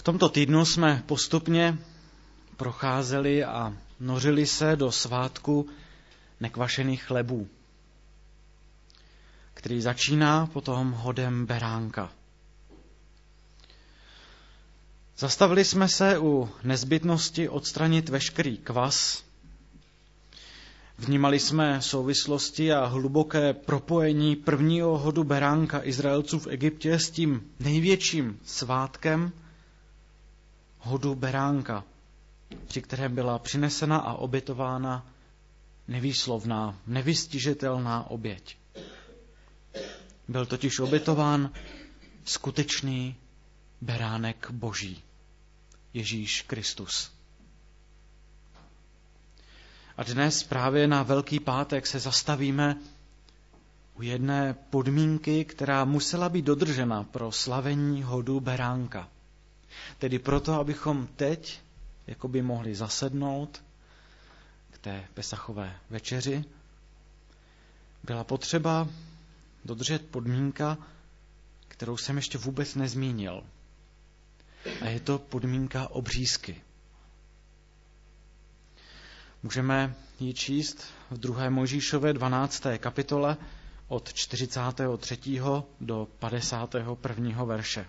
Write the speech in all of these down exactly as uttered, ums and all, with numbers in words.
tomto týdnu jsme postupně procházeli a nořili se do svátku nekvašených chlebů, který začíná potom hodem beránka. Zastavili jsme se u nezbytnosti odstranit veškerý kvas. Vnímali jsme souvislosti a hluboké propojení prvního hodu beránka Izraelců v Egyptě s tím největším svátkem hodu beránka, při kterém byla přinesena a obětována nevýslovná, nevystižitelná oběť. Byl totiž obětován skutečný beránek Boží, Ježíš Kristus. A dnes právě na Velký pátek se zastavíme u jedné podmínky, která musela být dodržena pro slavení hodu beránka. Tedy proto, abychom teď jakoby mohli zasednout k té pesachové večeři, byla potřeba dodržet podmínka, kterou jsem ještě vůbec nezmínil. A je to podmínka obřízky. Můžeme ji číst v druhé Mojžíšově dvanácté kapitole od čtyřicátého třetího do padesátého prvního verše.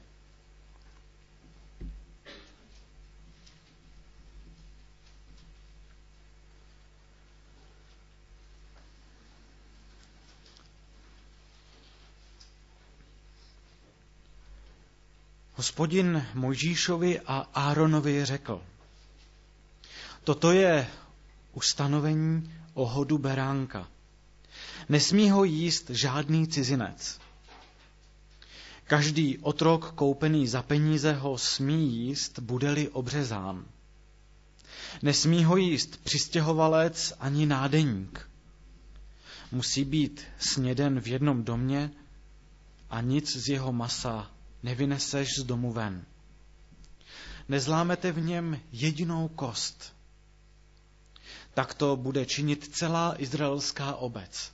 Hospodin Mojžíšovi a Áronovi řekl: Toto je ustanovení o hodu beránka. Nesmí ho jíst žádný cizinec. Každý otrok koupený za peníze ho smí jíst, bude-li obřezán. Nesmí ho jíst přistěhovalec ani nádeník. Musí být sněden v jednom domě a nic z jeho masa nevyneseš z domu ven. Nezlámete v něm jedinou kost. Takto bude činit celá izraelská obec.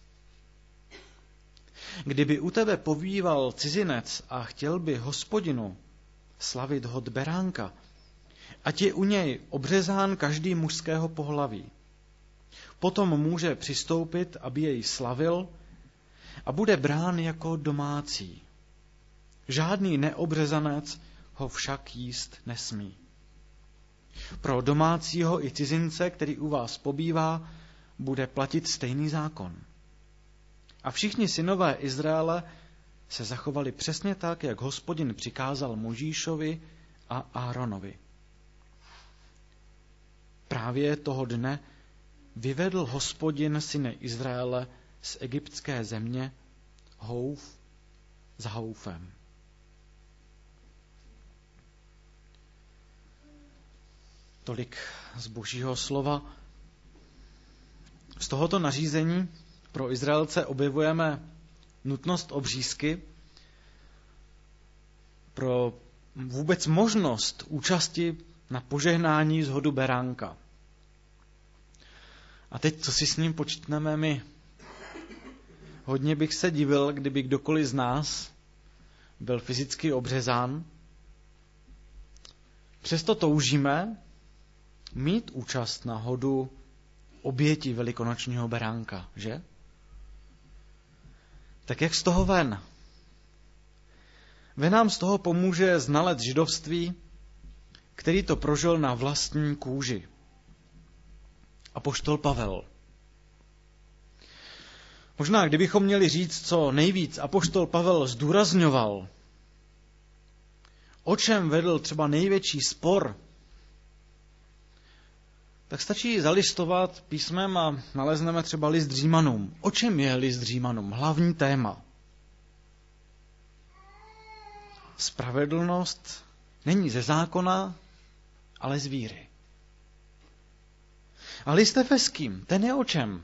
Kdyby u tebe pobýval cizinec a chtěl by Hospodinu slavit hod beránka, ať je u něj obřezán každý mužského pohlaví. Potom může přistoupit, aby jej slavil, a bude brán jako domácí. Žádný neobřezanec ho však jíst nesmí. Pro domácího i cizince, který u vás pobývá, bude platit stejný zákon. A všichni synové Izraele se zachovali přesně tak, jak Hospodin přikázal Mojžíšovi a Áronovi. Právě toho dne vyvedl Hospodin syny Izraele z egyptské země houf za houfem. Tolik z Božího slova. Z tohoto nařízení pro Izraelce objevujeme nutnost obřízky, pro vůbec možnost účasti na požehnání z hodu beránka. A teď, co si s ním počítneme my? Hodně bych se divil, kdyby kdokoliv z nás byl fyzicky obřezán. Přesto toužíme mít účast na hodu oběti velikonočního beránka, že? Tak jak z toho ven? Ven nám z toho pomůže znalec židovství, který to prožil na vlastní kůži. Apoštol Pavel. Možná, kdybychom měli říct, co nejvíc apoštol Pavel zdůrazňoval, o čem vedl třeba největší spor, tak stačí zalistovat písmem a nalezneme třeba list Římanům. O čem je list Římanům? Hlavní téma. Spravedlnost není ze zákona, ale z víry. A list Efeským, ten je o čem?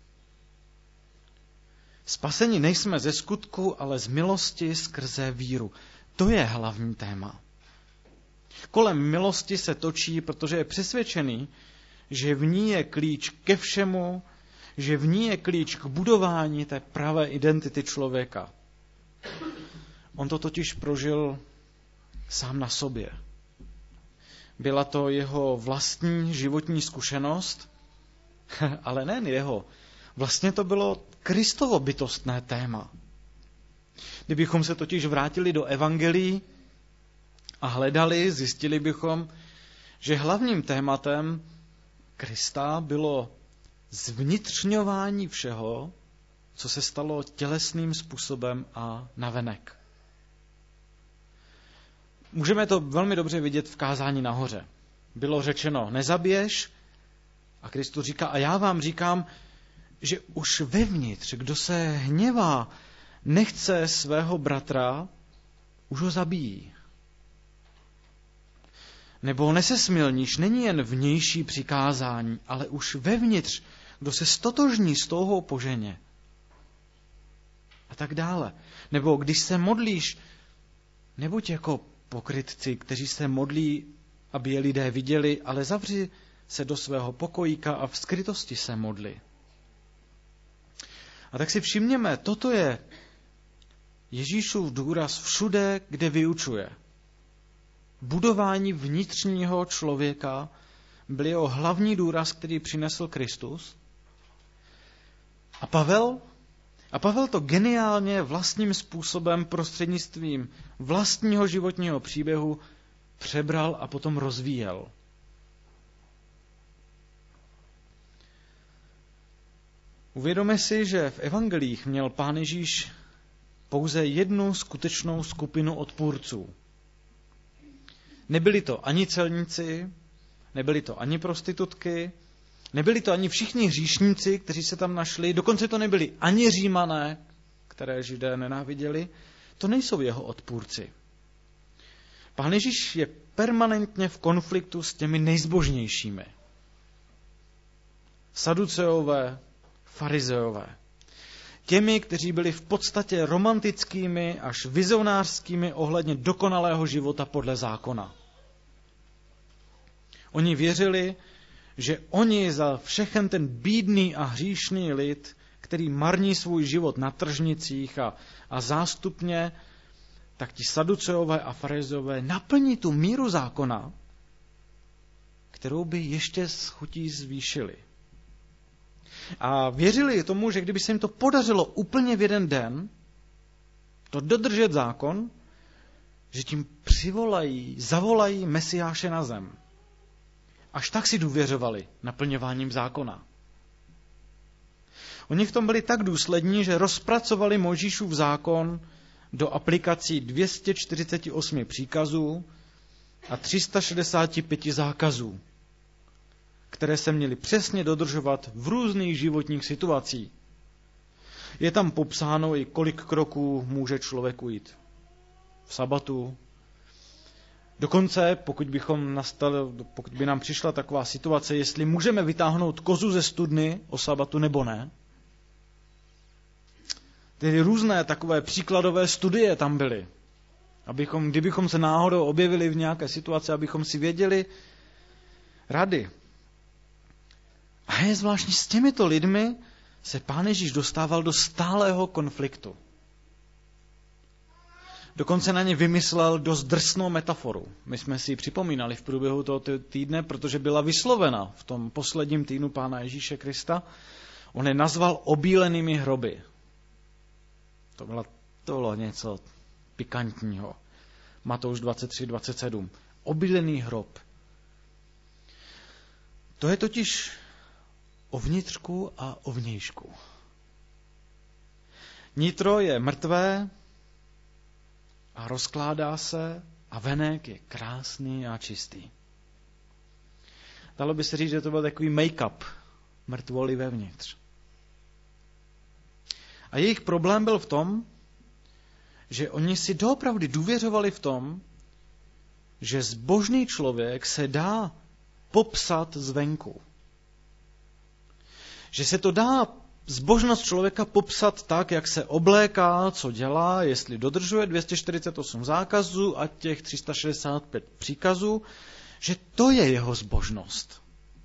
Spaseni nejsme ze skutku, ale z milosti skrze víru. To je hlavní téma. Kolem milosti se točí, protože je přesvědčený, že v ní je klíč ke všemu, že v ní je klíč k budování té pravé identity člověka. On to totiž prožil sám na sobě. Byla to jeho vlastní životní zkušenost, ale nejen jeho. Vlastně to bylo Kristovo bytostné téma. Kdybychom se totiž vrátili do evangelií a hledali, zjistili bychom, že hlavním tématem Krista bylo zvnitřňování všeho, co se stalo tělesným způsobem a navenek. Můžeme to velmi dobře vidět v kázání nahoře. Bylo řečeno, nezabiješ, a Kristus říká, a já vám říkám, že už vevnitř, kdo se hněvá, nechce svého bratra, už ho zabíjí. Nebo nesesmilníš, není jen vnější přikázání, ale už vevnitř, kdo se stotožní s touhou po ženě. A tak dále. Nebo když se modlíš, nebuď jako pokrytci, kteří se modlí, aby je lidé viděli, ale zavři se do svého pokojíka a v skrytosti se modli. A tak si všimněme, toto je Ježíšův důraz všude, kde vyučuje. Budování vnitřního člověka byl jeho hlavní důraz, který přinesl Kristus. A Pavel? A Pavel to geniálně vlastním způsobem prostřednictvím vlastního životního příběhu přebral a potom rozvíjel. Uvědomme si, že v evangelích měl Pán Ježíš pouze jednu skutečnou skupinu odpůrců. Nebyli to ani celníci, nebyli to ani prostitutky, nebyli to ani všichni hříšníci, kteří se tam našli, dokonce to nebyli ani Římané, které Židé nenáviděli, to nejsou jeho odpůrci. Pán Ježíš je permanentně v konfliktu s těmi nejzbožnějšími. Saduceové, farizeové. Těmi, kteří byli v podstatě romantickými až vizionářskými ohledně dokonalého života podle zákona. Oni věřili, že oni za všechen ten bídný a hříšný lid, který marní svůj život na tržnicích a, a zástupně, tak ti saduceové a farizeové naplní tu míru zákona, kterou by ještě s chutí zvýšili. A věřili tomu, že kdyby se jim to podařilo úplně v jeden den, to dodržet zákon, že tím přivolají, zavolají Mesiáše na zem. Až tak si důvěřovali naplňováním zákona. Oni v tom byli tak důslední, že rozpracovali Mojžíšův zákon do aplikací dvě stě čtyřicet osm příkazů a tři sta šedesát pět zákazů, které se měly přesně dodržovat v různých životních situacích. Je tam popsáno i kolik kroků může člověk ujít v sabatu. Dokonce, pokud, bychom nastali, pokud by nám přišla taková situace, jestli můžeme vytáhnout kozu ze studny o sabatu nebo ne. Tedy různé takové příkladové studie tam byly. Abychom, kdybychom se náhodou objevili v nějaké situaci, abychom si věděli rady. A je zvláštní, s těmito lidmi se Pán Ježíš dostával do stálého konfliktu. Dokonce na ně vymyslel dost drsnou metaforu. My jsme si ji připomínali v průběhu tohoto týdne, protože byla vyslovena v tom posledním týdnu Pána Ježíše Krista. On je nazval obílenými hroby. To bylo, to bylo něco pikantního. Matouš dvacet tři dvacet sedm. Obílený hrob. To je totiž o vnitřku a o vnějšku. Nitro je mrtvé a rozkládá se a venek je krásný a čistý. Dalo by se říct, že to byl takový make-up mrtvoly vevnitř. A jejich problém byl v tom, že oni si doopravdy důvěřovali v tom, že zbožný člověk se dá popsat zvenku. Že se to dá zbožnost člověka popsat tak, jak se obléká, co dělá, jestli dodržuje dvě stě čtyřicet osm zákazů a těch tři sta šedesát pět příkazů, že to je jeho zbožnost.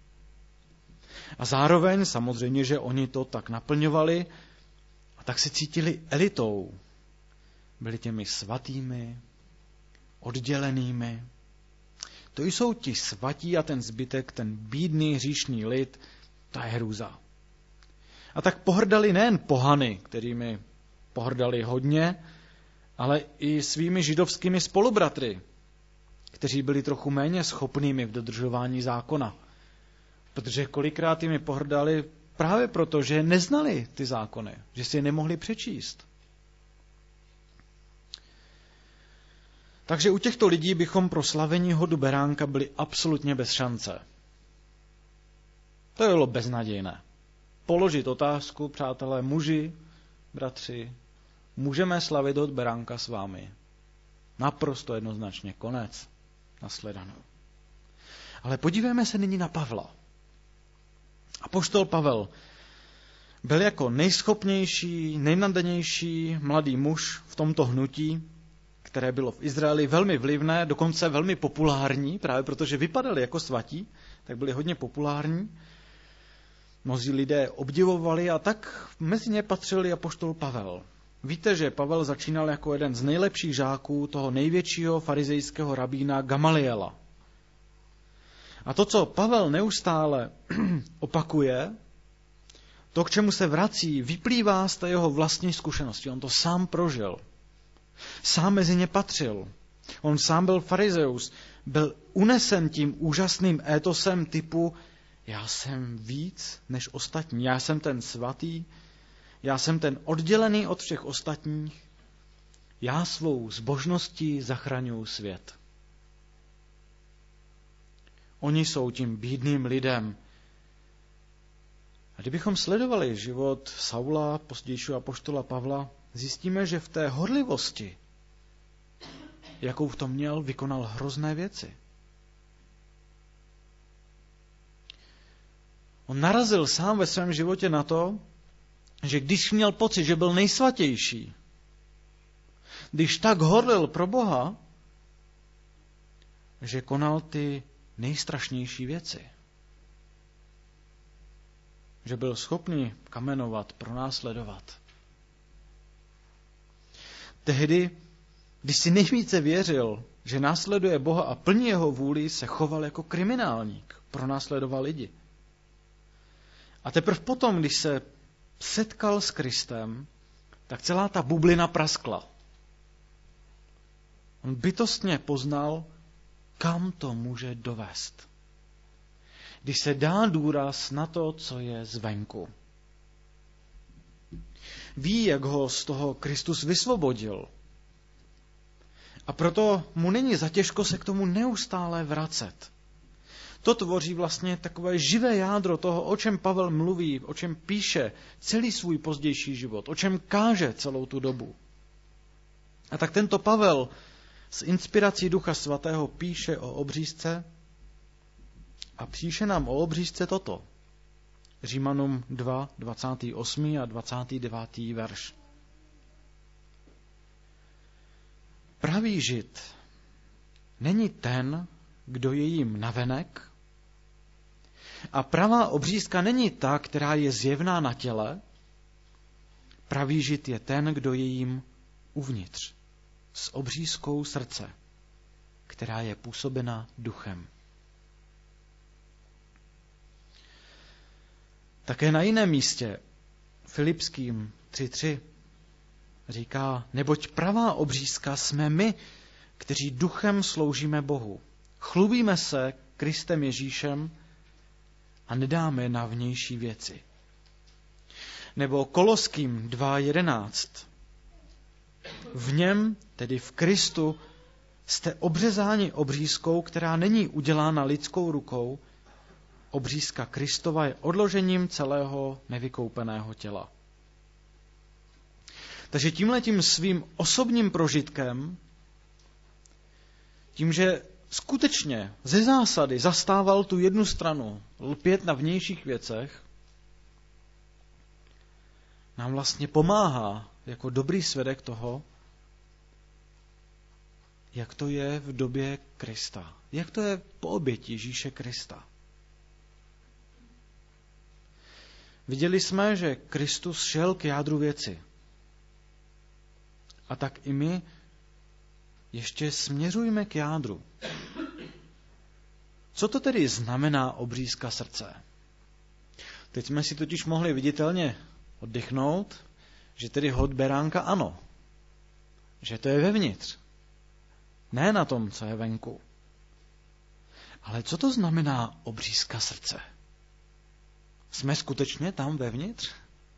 A zároveň samozřejmě, že oni to tak naplňovali a tak se cítili elitou. Byli těmi svatými, oddělenými. To jsou ti svatí a ten zbytek, ten bídný hříšný lid, ta je hrůza. A tak pohrdali nejen pohany, kterými pohrdali hodně, ale i svými židovskými spolubratry, kteří byli trochu méně schopnými v dodržování zákona. Protože kolikrát jimi pohrdali právě proto, že neznali ty zákony, že si je nemohli přečíst. Takže u těchto lidí bychom pro slavení hodu beránka byli absolutně bez šance. To bylo beznadějné. Položit otázku, přátelé, muži, bratři, můžeme slavit hod beránka s vámi? Naprosto jednoznačně, konec, nasledanou. Ale podívejme se nyní na Pavla. Apoštol Pavel byl jako nejschopnější, nejnadanější mladý muž v tomto hnutí, které bylo v Izraeli velmi vlivné, dokonce velmi populární, právě protože vypadali jako svatí, tak byli hodně populární. Mnozí lidé obdivovali a tak mezi ně patřil i apoštol Pavel. Víte, že Pavel začínal jako jeden z nejlepších žáků toho největšího farizejského rabína Gamaliela. A to, co Pavel neustále opakuje, to, k čemu se vrací, vyplývá z té jeho vlastní zkušenosti. On to sám prožil. Sám mezi ně patřil. On sám byl farizeus. Byl unesen tím úžasným étosem typu já jsem víc než ostatní. Já jsem ten svatý. Já jsem ten oddělený od všech ostatních. Já svou zbožností zachraňuji svět. Oni jsou tím bídným lidem. A kdybychom sledovali život Saula, pozdějšího apoštola Pavla, zjistíme, že v té horlivosti, jakou v tom měl, vykonal hrozné věci. On narazil sám ve svém životě na to, že když měl pocit, že byl nejsvatější, když tak horlil pro Boha, že konal ty nejstrašnější věci. Že byl schopný kamenovat, pronásledovat. Tehdy, když si nejvíce věřil, že následuje Boha a plní jeho vůli, se choval jako kriminálník, pronásledoval lidi. A teprve potom, když se setkal s Kristem, tak celá ta bublina praskla. On bytostně poznal, kam to může dovést. Když se dá důraz na to, co je zvenku. Ví, jak ho z toho Kristus vysvobodil. A proto mu není zatěžko se k tomu neustále vracet. To tvoří vlastně takové živé jádro toho, o čem Pavel mluví, o čem píše celý svůj pozdější život, o čem káže celou tu dobu. A tak tento Pavel s inspirací Ducha Svatého píše o obřízce a píše nám o obřízce toto. Římanům dva, dvacátý osmý a dvacátý devátý verš. Pravý žid není ten, kdo je jim navenek, a pravá obřízka není ta, která je zjevná na těle. Pravý žid je ten, kdo je jim uvnitř, s obřízkou srdce, která je působena duchem. Také na jiném místě, Filipským tři tři, říká, neboť pravá obřízka jsme my, kteří duchem sloužíme Bohu. Chlubíme se Kristem Ježíšem a nedáme na vnější věci. Nebo Koloským dva jedenáct. V něm, tedy v Kristu, jste obřezáni obřízkou, která není udělána lidskou rukou. Obřízka Kristova je odložením celého nevykoupeného těla. Takže tímhletím svým osobním prožitkem, tím, že skutečně ze zásady zastával tu jednu stranu, lpět na vnějších věcech, nám vlastně pomáhá jako dobrý svědek toho, jak to je v době Krista. Jak to je po oběti Ježíše Krista. Viděli jsme, že Kristus šel k jádru věci. A tak i my ještě směřujme k jádru. Co to tedy znamená obřízka srdce? Teď jsme si totiž mohli viditelně oddychnout, že tedy hod beránka ano, že to je vevnitř, ne na tom, co je venku. Ale co to znamená obřízka srdce? Jsme skutečně tam vevnitř?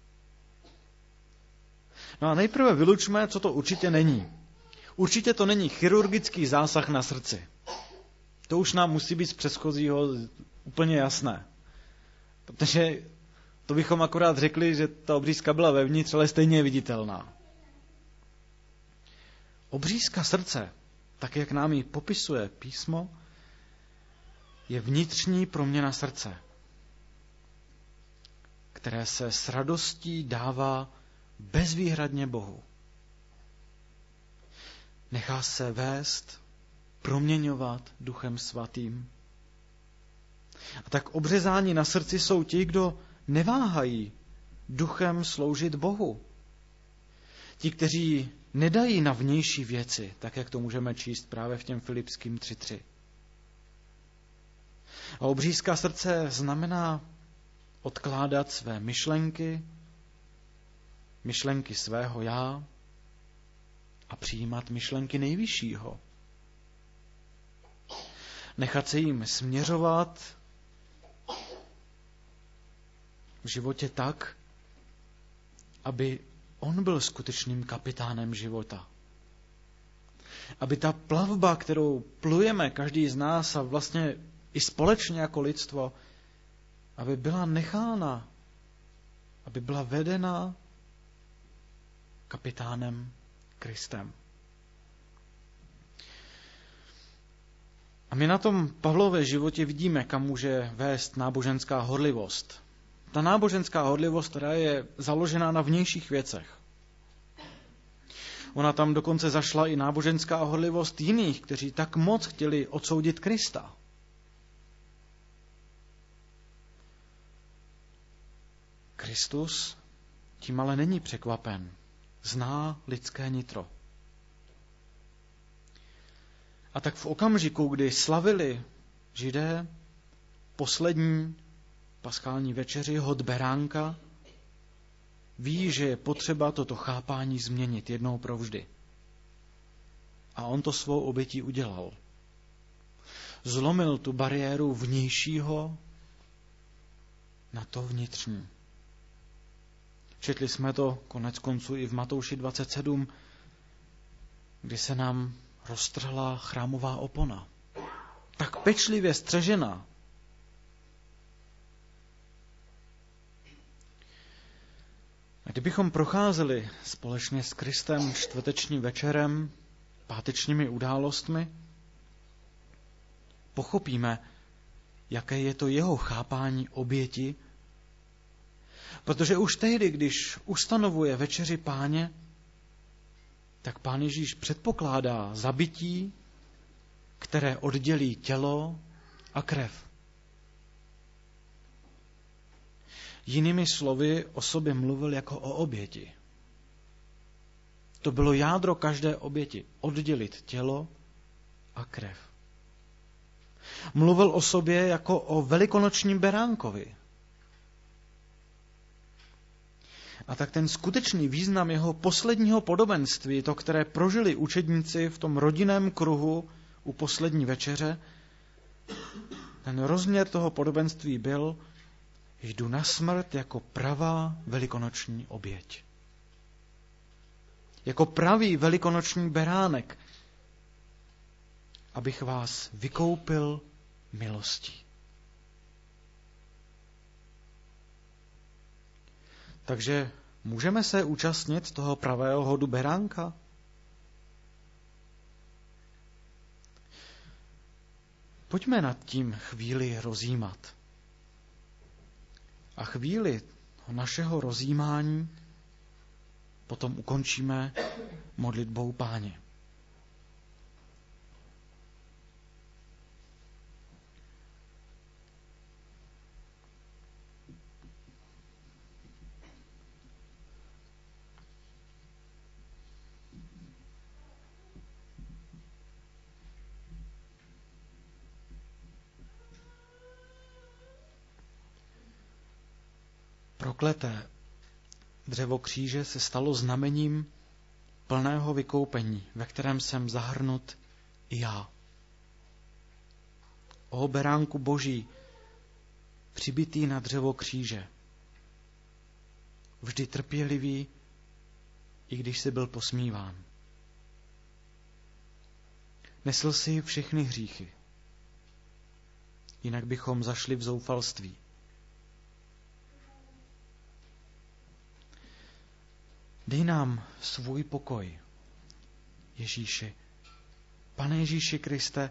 No a nejprve vylučme, co to určitě není. Určitě to není chirurgický zásah na srdci. To už nám musí být z předchozího úplně jasné. Protože to bychom akorát řekli, že ta obřízka byla vevnitř, ale stejně je viditelná. Obřízka srdce, tak jak nám ji popisuje písmo, je vnitřní proměna srdce, které se s radostí dává bezvýhradně Bohu. Nechá se vést, proměňovat Duchem Svatým. A tak obřezáni na srdci jsou ti, kdo neváhají duchem sloužit Bohu. Ti, kteří nedají na vnější věci, tak jak to můžeme číst právě v těm Filipským tři tři. A obřízka srdce znamená odkládat své myšlenky, myšlenky svého já a přijímat myšlenky nejvyššího. Nechat se jim směřovat v životě tak, aby on byl skutečným kapitánem života. Aby ta plavba, kterou plujeme každý z nás a vlastně i společně jako lidstvo, aby byla nechána, aby byla vedena kapitánem Kristem. A my na tom Pavlově životě vidíme, kam může vést náboženská horlivost. Ta náboženská horlivost, která je založená na vnějších věcech. Ona tam dokonce zašla i náboženská horlivost jiných, kteří tak moc chtěli odsoudit Krista. Kristus tím ale není překvapen. Zná lidské nitro. A tak v okamžiku, kdy slavili Židé poslední paschální večeři, hod beránka, ví, že je potřeba toto chápání změnit jednou provždy. A on to svou obětí udělal. Zlomil tu bariéru vnějšího na to vnitřní. Četli jsme to konec konců i v Matouši dvacet sedm, kdy se nám roztrhla chrámová opona. Tak pečlivě střežená. A kdybychom procházeli společně s Kristem čtvrtečním večerem, pátečními událostmi, pochopíme, jaké je to jeho chápání oběti, protože už tehdy, když ustanovuje večeři Páně, tak Pán Ježíš předpokládá zabití, které oddělí tělo a krev. Jinými slovy o sobě mluvil jako o oběti. To bylo jádro každé oběti, oddělit tělo a krev. Mluvil o sobě jako o velikonočním beránkovi. A tak ten skutečný význam jeho posledního podobenství, to, které prožili učedníci v tom rodinném kruhu u poslední večeře, ten rozměr toho podobenství byl: jdu na smrt jako pravá velikonoční oběť. Jako pravý velikonoční beránek, abych vás vykoupil milostí. Takže můžeme se účastnit toho pravého hodu beránka? Pojďme nad tím chvíli rozjímat. A chvíli našeho rozjímání potom ukončíme modlitbou Páně. prokleté dřevo kříže se stalo znamením plného vykoupení, ve kterém jsem zahrnut i já. O beránku Boží, přibitý na dřevo kříže, vždy trpělivý, i když jsi byl posmíván. Nesl si všechny hříchy, jinak bychom zašli v zoufalství. Dej nám svůj pokoj, Ježíši. Pane Ježíši Kriste,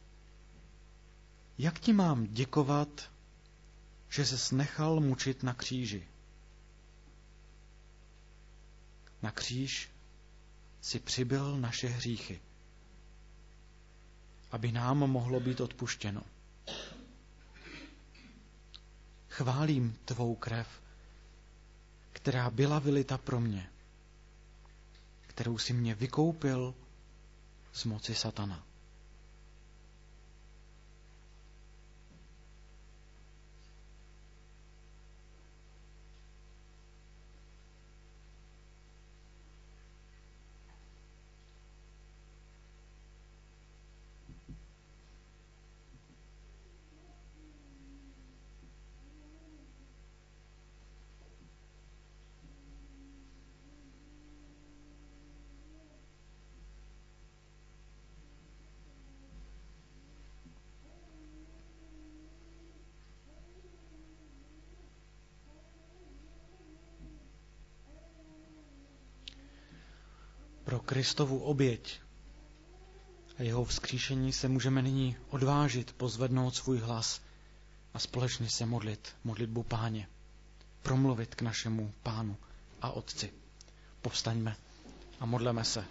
jak ti mám děkovat, že ses nechal mučit na kříži? Na kříž si přibyl naše hříchy, aby nám mohlo být odpuštěno. Chválím tvou krev, která byla vylita pro mě, kterou si mě vykoupil z moci satana. Pro Kristovu oběť a jeho vzkříšení se můžeme nyní odvážit pozvednout svůj hlas a společně se modlit, modlitbu Páně, promluvit k našemu Pánu a Otci. Povstaňme a modleme se.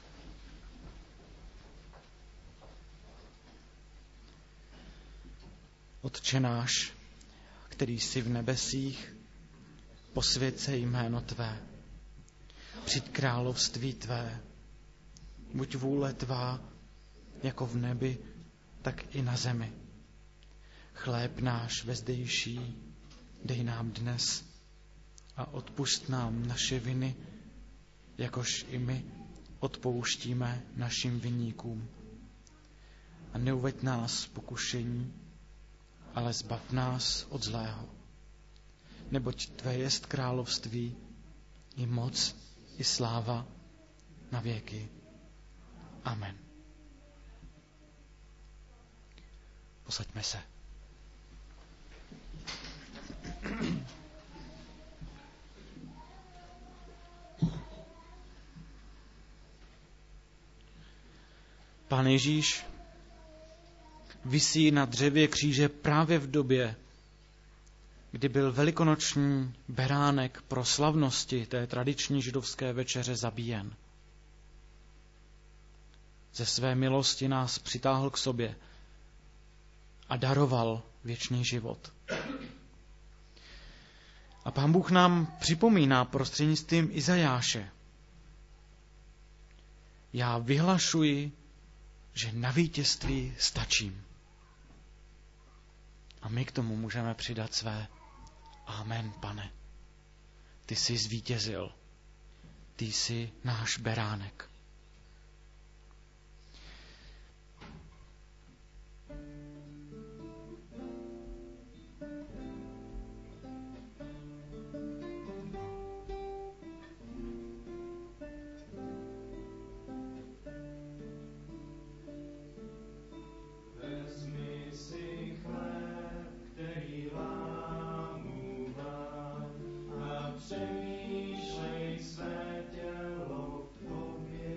Otče náš, který jsi v nebesích, posvěť se jméno tvé. Přijď království tvé, buď vůle tvá, jako v nebi, tak i na zemi. Chléb náš vezdejší dej nám dnes a odpusť nám naše viny, jakož i my odpouštíme našim viníkům. A neuveď nás pokušení, ale zbav nás od zlého. Neboť tvé jest království, i moc, i sláva na věky. Amen. Posaďme se. Pán Ježíš visí na dřevě kříže právě v době, kdy byl velikonoční beránek pro slavnosti té tradiční židovské večeře zabíjen. Ze své milosti nás přitáhl k sobě a daroval věčný život. A Pán Bůh nám připomíná prostřednictvím Izajáše: já vyhlašuji, že na vítězství stačím. A my k tomu můžeme přidat své amen, Pane. Ty jsi zvítězil. Ty jsi náš beránek. Přemýšlej své tělo v tobě.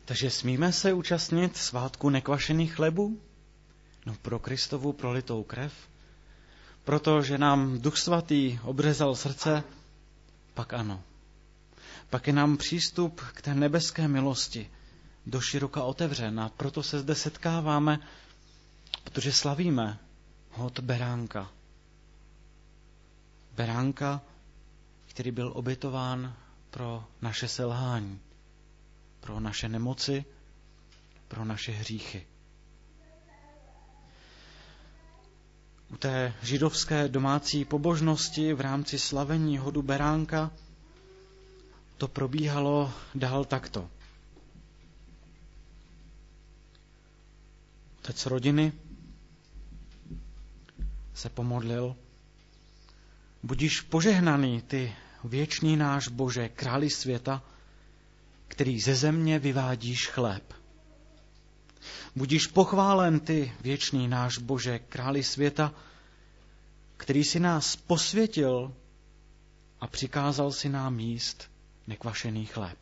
Takže smíme se účastnit svátku nekvašených chlebů? No pro Kristovu prolitou krev? Protože nám Duch Svatý obřezal srdce? Pak ano. Pak je nám přístup k té nebeské milosti do široka otevřen a proto se zde setkáváme, protože slavíme hod beránka. Beránka, který byl obětován pro naše selhání, pro naše nemoci, pro naše hříchy. U té židovské domácí pobožnosti v rámci slavení hodu beránka to probíhalo dál takto. Otec rodiny se pomodlil: Budiš požehnaný ty věčný náš Bože, králi světa, který ze země vyvádíš chléb. Budiš pochválen ty věčný náš Bože, králi světa, který si nás posvětil a přikázal si nám jíst nekvašený chléb.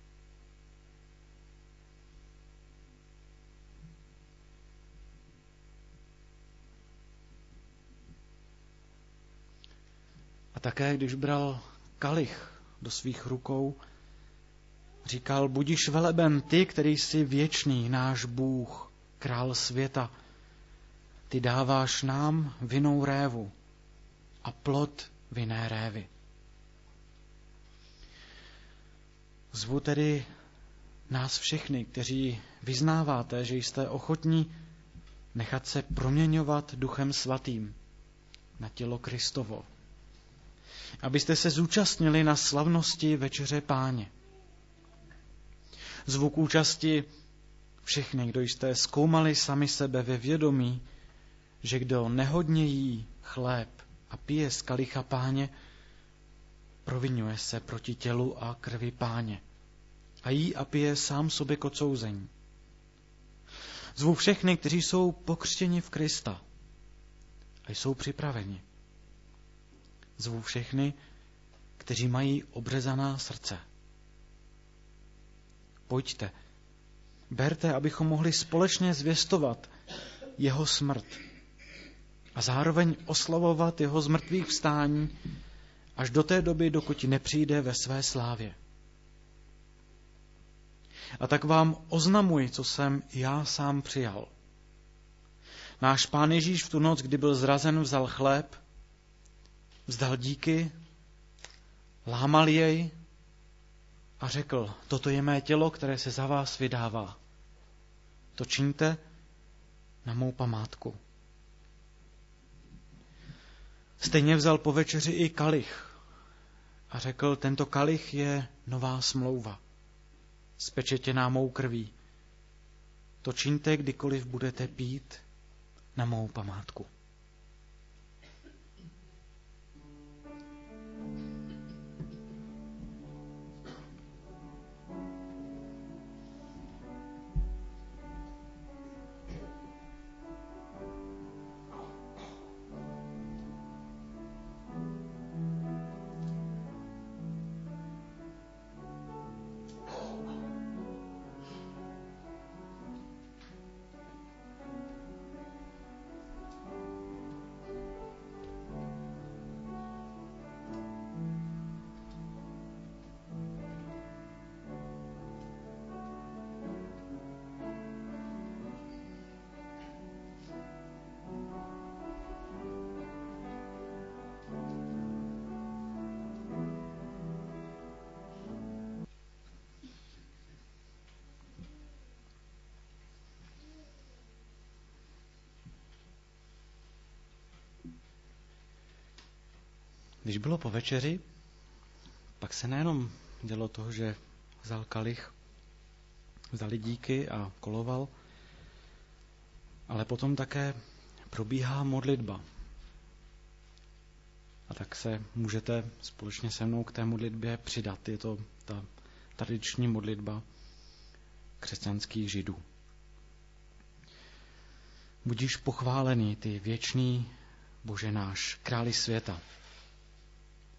A také, když bral kalich do svých rukou, říkal: Budiš veleben ty, který jsi věčný náš Bůh, král světa. Ty dáváš nám vinnou révu a plod vinné révy. Zvu tedy nás všechny, kteří vyznáváte, že jste ochotní nechat se proměňovat Duchem Svatým na tělo Kristovo, abyste se zúčastnili na slavnosti Večeře Páně. Zvu k účasti všechny, kdo jste zkoumali sami sebe ve vědomí, že kdo nehodně jí chléb a pije z kalicha Páně, provinuje se proti tělu a krvi Páně a jí a pije sám sobě k odsouzení. Zvu všechny, kteří jsou pokřtěni v Krista a jsou připraveni. Zvu všechny, kteří mají obřezaná srdce. Pojďte, berte, abychom mohli společně zvěstovat jeho smrt a zároveň oslavovat jeho zmrtvých vstání až do té doby, dokud nepřijde ve své slávě. A tak vám oznamuji, co jsem já sám přijal. Náš Pán Ježíš v tu noc, kdy byl zrazen, vzal chléb, vzdal díky, lámal jej a řekl: Toto je mé tělo, které se za vás vydává. To čiňte na mou památku. Stejně vzal po večeři i kalich a řekl: Tento kalich je nová smlouva, spečetěná mou krví. To čiňte, kdykoliv budete pít, na mou památku. Když bylo po večeři, pak se nejenom dělo toho, že vzal kalich, vzali díky a koloval, ale potom také probíhá modlitba. A tak se můžete společně se mnou k té modlitbě přidat. Je to ta tradiční modlitba křesťanských Židů. Budiš pochválený, ty věčný Bože náš, králi světa,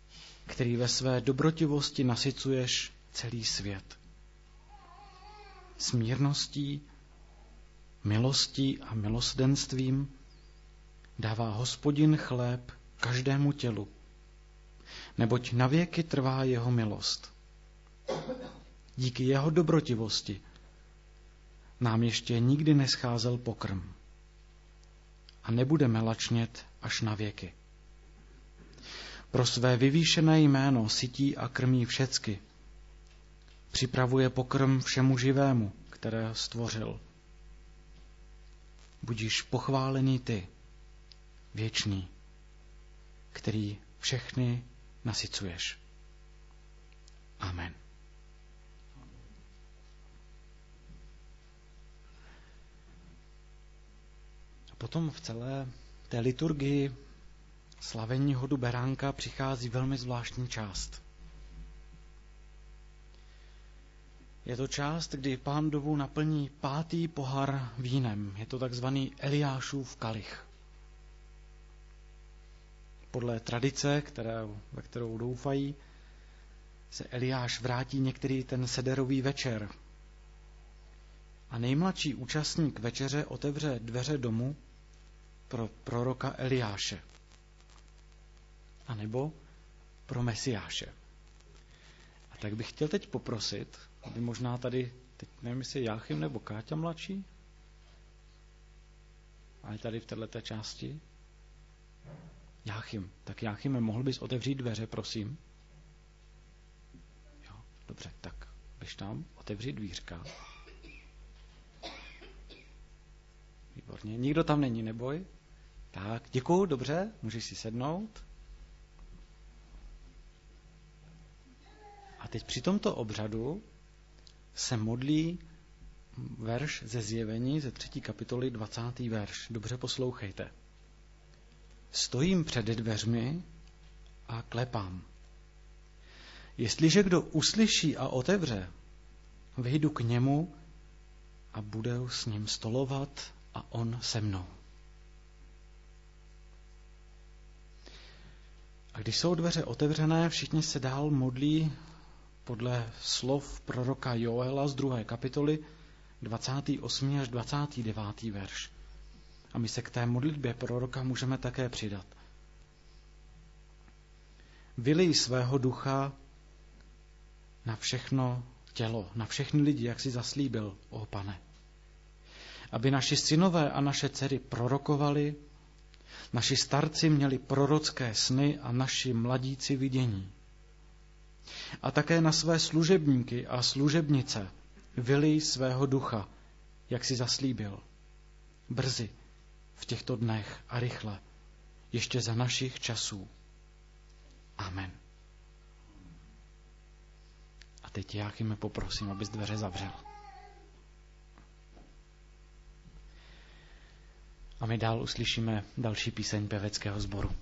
který ve své dobrotivosti nasycuješ celý svět. smírností, milostí a milosrdenstvím dává Hospodin chléb každému tělu, neboť navěky trvá jeho milost. Díky jeho dobrotivosti nám ještě nikdy nescházel pokrm a nebudeme lačnět až na věky. Pro své vyvýšené jméno sytí a krmí všecky. Připravuje pokrm všemu živému, které stvořil. Budíš pochválený ty, věčný, který všechny nasycuješ. Amen. A potom v celé té liturgii slavení hodu beránka přichází velmi zvláštní část. Je to část, kdy Pán Bohu naplní pátý pohár vínem. Je to takzvaný Eliášův kalich. Podle tradice, které, ve kterou doufají, se Eliáš vrátí některý ten sederový večer. A nejmladší účastník večeře otevře dveře domu pro proroka Eliáše. A nebo pro Mesiáše. A tak bych chtěl teď poprosit, aby možná tady, teď nevím, jestli Jáchym nebo Káťa mladší, ale tady v této části. Jáchym. Tak Jáchyme, mohl bys otevřít dveře, prosím? Jo, dobře, tak běž tam, otevřít dvířka. Výborně. Nikdo tam není, neboj? Tak, děkuju, dobře, můžeš si sednout. A teď při tomto obřadu se modlí verš ze Zjevení, ze třetí kapitoly, dvacátý verš. Dobře poslouchejte. Stojím před dveřmi a klepám. Jestliže kdo uslyší a otevře, vyjdu k němu a budu s ním stolovat a on se mnou. A když jsou dveře otevřené, všichni se dál modlí podle slov proroka Joela z druhé kapitoly, dvacátý osmý až dvacátý devátý verš. A my se k té modlitbě proroka můžeme také přidat. Vylij svého ducha na všechno tělo, na všechny lidi, jak jsi zaslíbil, ó Pane. Aby naši synové a naše dcery prorokovali, naši starci měli prorocké sny a naši mladíci vidění. A také na své služebníky a služebnice vylij svého ducha, jak jsi zaslíbil. Brzy, v těchto dnech a rychle, ještě za našich časů. Amen. A teď Jáchyme poprosím, abys dveře zavřel. A my dál uslyšíme další píseň pěveckého sboru.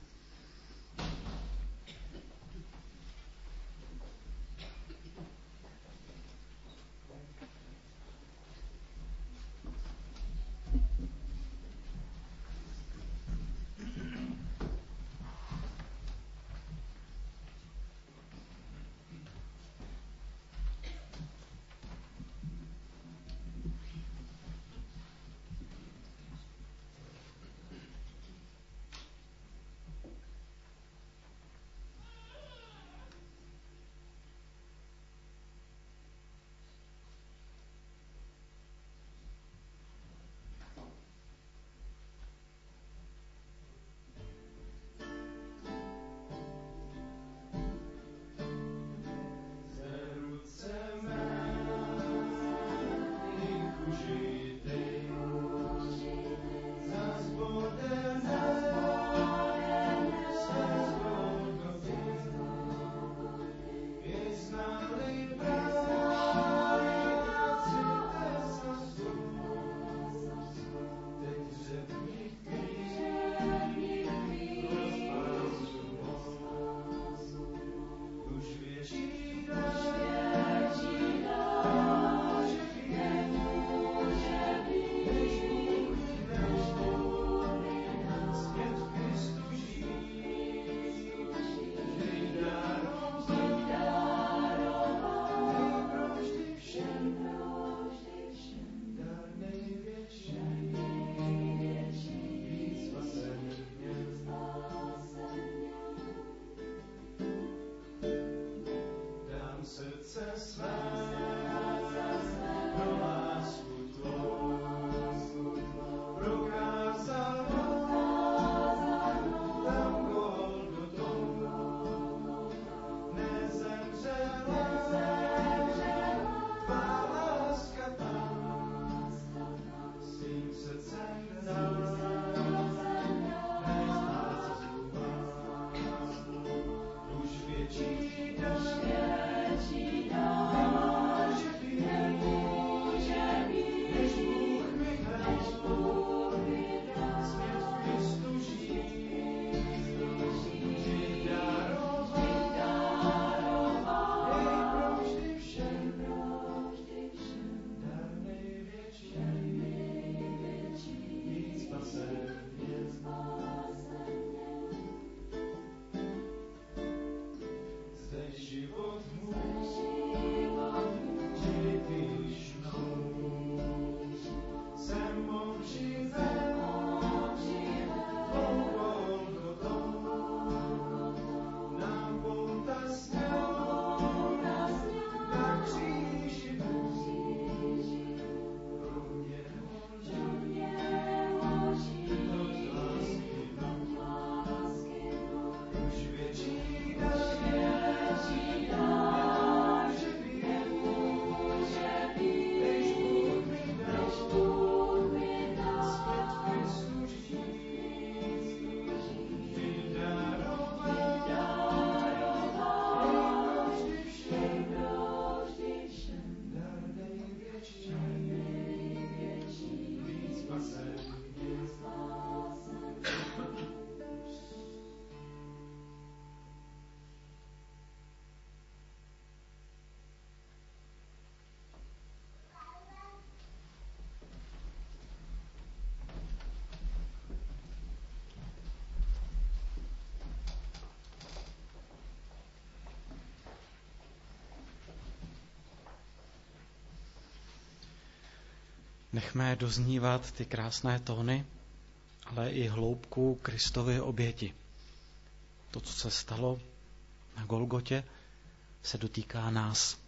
Nechme doznívat ty krásné tóny, ale i hloubku Kristovy oběti. To, co se stalo na Golgotě, se dotýká nás.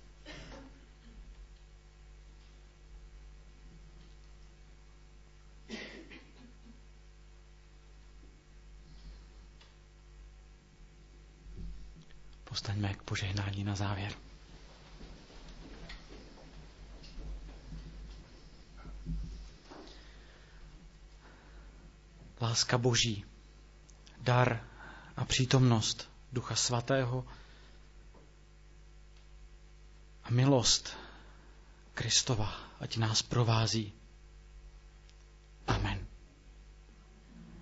Postaňme k požehnání na závěr. Láska Boží, dar a přítomnost Ducha Svatého a milost Kristova, ať nás provází